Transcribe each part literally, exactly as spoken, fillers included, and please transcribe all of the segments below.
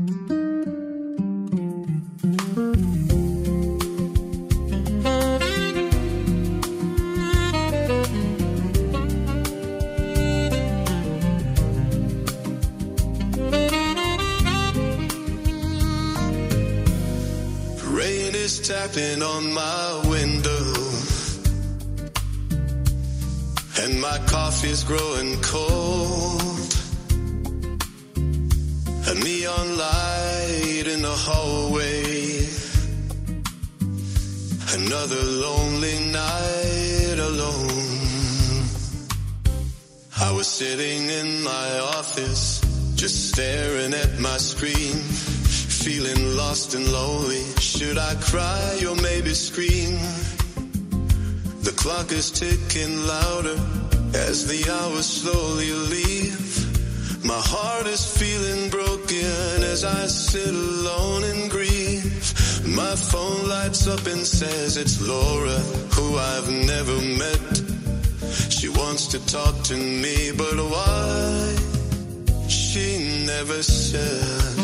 Tapping on my window, and my coffee's growing cold. A neon light in the hallway, another lonely night alone. I was sitting in my office, just staring at my screen, feeling lost and lonely. Should I cry or maybe scream? The clock is ticking louder as the hours slowly leave. My heart is feeling broken as I sit alone and grieve. My phone lights up and says it's Laura, who I've never met. She wants to talk to me, but why? She never said.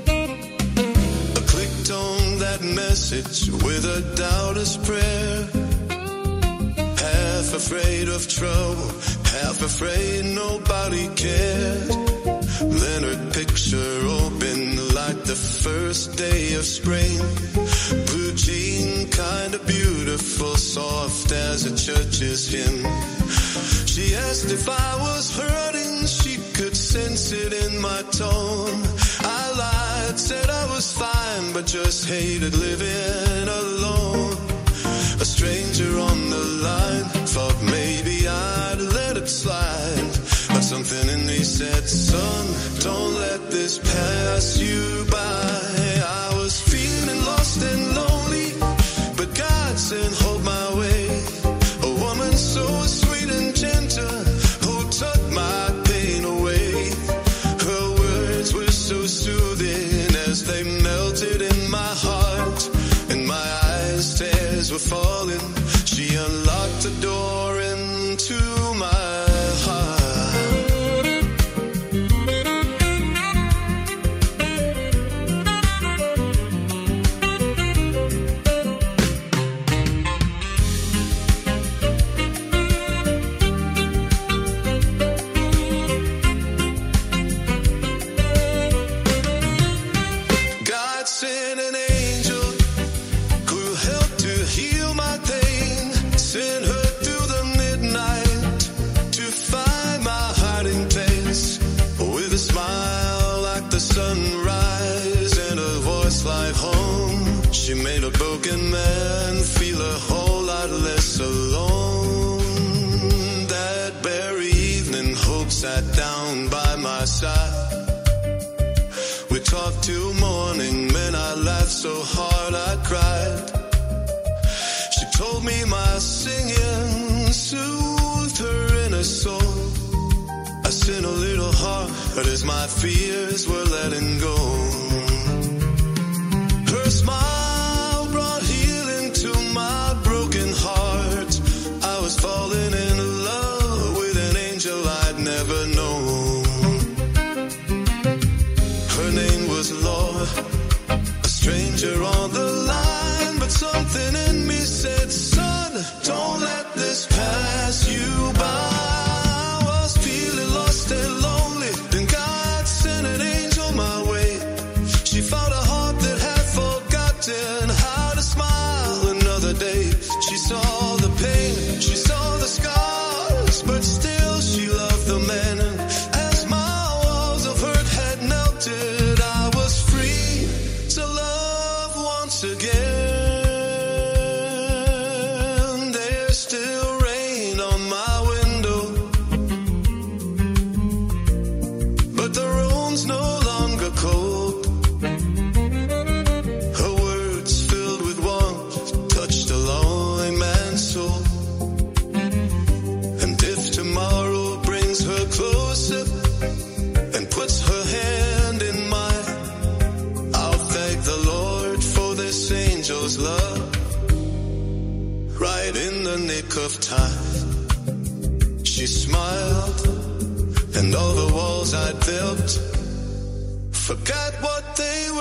On that message with a doubter's prayer, half afraid of trouble, half afraid nobody cared. Then her picture opened like the first day of spring. Blue jean, kinda beautiful, soft as a church's hymn. She asked if I was hurting, she could sense it in my tone. I lied, said I was fine, but just hated living alone. A stranger on the line, thought maybe I'd let it slide. But something in me said, son, don't let this pass you by. I was feeling lost and lonely, but God sent hope my way. A woman so sweet and gentle, who took my pain away. Her words were so soothing as they melted in my heart, and my eyes, tears were falling. She unlocked the door into my heart. She made a broken man feel a whole lot less alone. That very evening, Hope sat down by my side. We talked till morning, man, I laughed so hard I cried. She told me my singing soothed her inner soul. I sent a little heart as my fears were letting go. Her smile brought healing to my broken heart. I was falling in love with an angel I'd never known. Her name was Laura, a stranger on the line, but something in me said, son, don't let this pass you by. I was feeling lost and lonely, then God sent an angel my way. She found a heart that had forgotten how to smile another day. She saw the pain, she saw the scars, but still she loved the man. And as my walls of hurt had melted, I was free to love once again. There's still rain on my window, but the room's no longer cold. Of time, she smiled, and all the walls I'd built Forgot what they